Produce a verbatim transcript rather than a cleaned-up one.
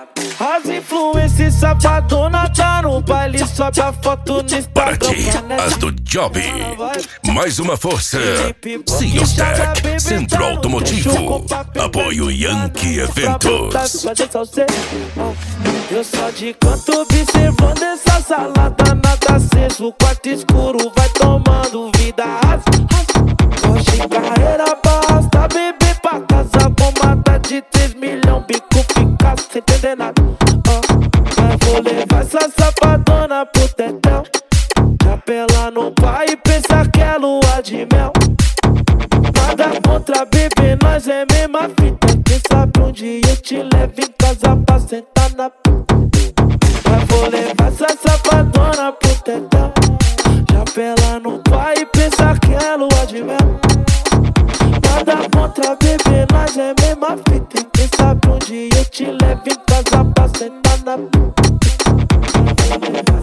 As influências safadona tá no baile, sobe a foto no Instagram. Para ti, as do Job. Mais uma força. Ciostec, Centro Automotivo. Apoio Yankee Eventos. Eu só de canto observando essa salada, nada aceso. O quarto escuro vai tomando vida. Hoje em carreira basta beber pra casa. Bomada de três milhões, bico fica sem entender nada. Mas vou levar essa safadona pro tetel. Capela no pai e pensa que é lua de mel. Nada contra bebê, nós é mesma fita. Quem sabe um dia eu te levo em casa pra sentar na puta. Mas vou levar essa safadona pro tetel. Capela no pai e pensa que é lua de mel. Nada contra bebê, nós é mesma fita. Quem sabe um dia eu te levo em casa pra sentar na puta.